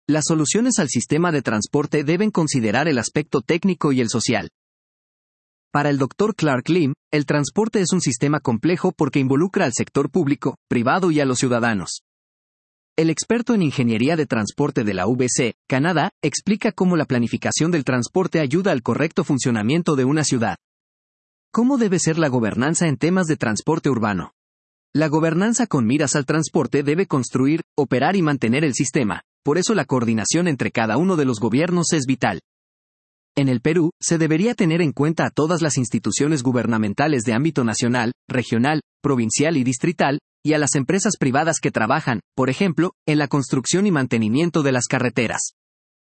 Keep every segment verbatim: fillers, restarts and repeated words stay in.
Las soluciones al sistema de transporte deben considerar el aspecto técnico y el social. Para el doctor Clark Lim, el transporte es un sistema complejo porque involucra al sector público, privado y a los ciudadanos. El experto en ingeniería de transporte de la U B C, Canadá, explica cómo la planificación del transporte ayuda al correcto funcionamiento de una ciudad. ¿Cómo debe ser la gobernanza en temas de transporte urbano? La gobernanza con miras al transporte debe construir, operar y mantener el sistema, por eso la coordinación entre cada uno de los gobiernos es vital. En el Perú, se debería tener en cuenta a todas las instituciones gubernamentales de ámbito nacional, regional, provincial y distrital, y a las empresas privadas que trabajan, por ejemplo, en la construcción y mantenimiento de las carreteras.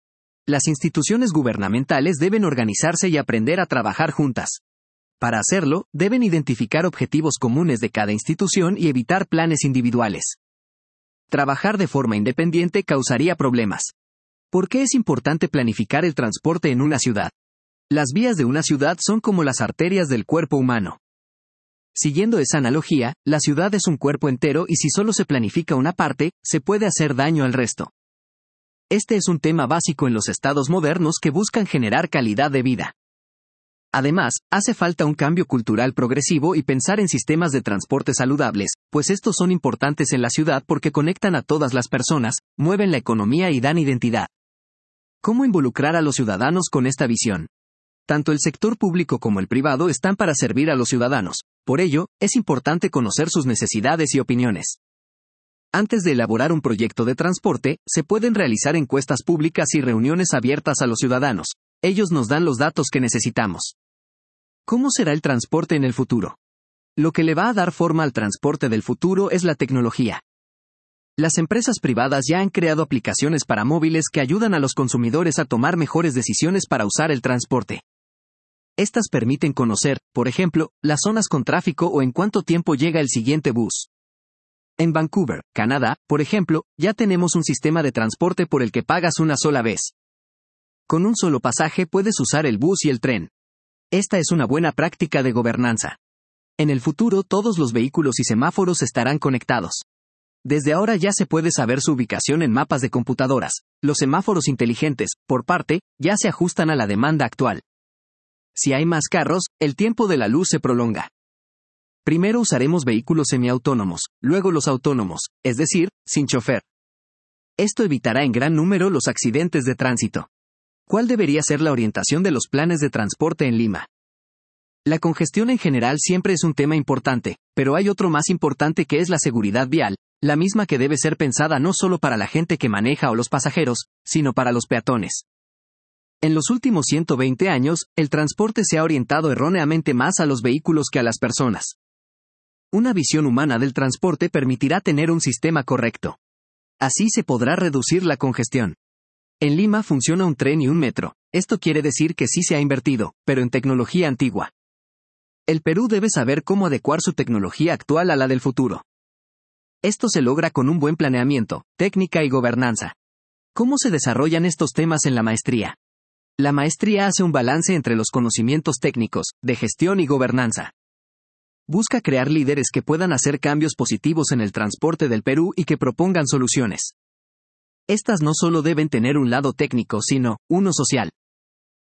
Las instituciones gubernamentales deben organizarse y aprender a trabajar juntas. Para hacerlo, deben identificar objetivos comunes de cada institución y evitar planes individuales. Trabajar de forma independiente causaría problemas. ¿Por qué es importante planificar el transporte en una ciudad? Las vías de una ciudad son como las arterias del cuerpo humano. Siguiendo esa analogía, la ciudad es un cuerpo entero y si solo se planifica una parte, se puede hacer daño al resto. Este es un tema básico en los estados modernos que buscan generar calidad de vida. Además, hace falta un cambio cultural progresivo y pensar en sistemas de transporte saludables, pues estos son importantes en la ciudad porque conectan a todas las personas, mueven la economía y dan identidad. ¿Cómo involucrar a los ciudadanos con esta visión? Tanto el sector público como el privado están para servir a los ciudadanos, por ello, es importante conocer sus necesidades y opiniones. Antes de elaborar un proyecto de transporte, se pueden realizar encuestas públicas y reuniones abiertas a los ciudadanos. Ellos nos dan los datos que necesitamos. ¿Cómo será el transporte en el futuro? Lo que le va a dar forma al transporte del futuro es la tecnología. Las empresas privadas ya han creado aplicaciones para móviles que ayudan a los consumidores a tomar mejores decisiones para usar el transporte. Estas permiten conocer, por ejemplo, las zonas con tráfico o en cuánto tiempo llega el siguiente bus. En Vancouver, Canadá, por ejemplo, ya tenemos un sistema de transporte por el que pagas una sola vez. Con un solo pasaje puedes usar el bus y el tren. Esta es una buena práctica de gobernanza. En el futuro todos los vehículos y semáforos estarán conectados. Desde ahora ya se puede saber su ubicación en mapas de computadoras. Los semáforos inteligentes, por parte, ya se ajustan a la demanda actual. Si hay más carros, el tiempo de la luz se prolonga. Primero usaremos vehículos semiautónomos, luego los autónomos, es decir, sin chofer. Esto evitará en gran número los accidentes de tránsito. ¿Cuál debería ser la orientación de los planes de transporte en Lima? La congestión en general siempre es un tema importante, pero hay otro más importante que es la seguridad vial, la misma que debe ser pensada no solo para la gente que maneja o los pasajeros, sino para los peatones. En los últimos ciento veinte años, el transporte se ha orientado erróneamente más a los vehículos que a las personas. Una visión humana del transporte permitirá tener un sistema correcto. Así se podrá reducir la congestión. En Lima funciona un tren y un metro. Esto quiere decir que sí se ha invertido, pero en tecnología antigua. El Perú debe saber cómo adecuar su tecnología actual a la del futuro. Esto se logra con un buen planeamiento, técnica y gobernanza. ¿Cómo se desarrollan estos temas en la maestría? La maestría hace un balance entre los conocimientos técnicos, de gestión y gobernanza. Busca crear líderes que puedan hacer cambios positivos en el transporte del Perú y que propongan soluciones. Estas no solo deben tener un lado técnico, sino uno social.